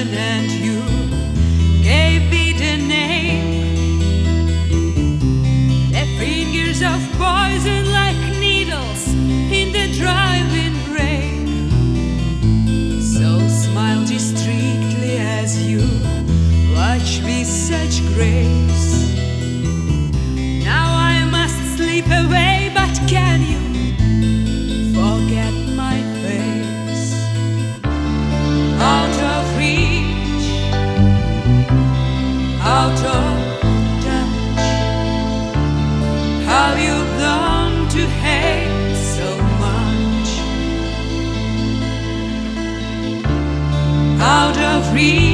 passion and you gave it a name. The fingers of poison like needles in the driving rain. So smile discreetly as you watch with such grace. Now I must slip away, but can you forget my face? Out of reach, out of touch, how you've learned to hate so much. Out of reach,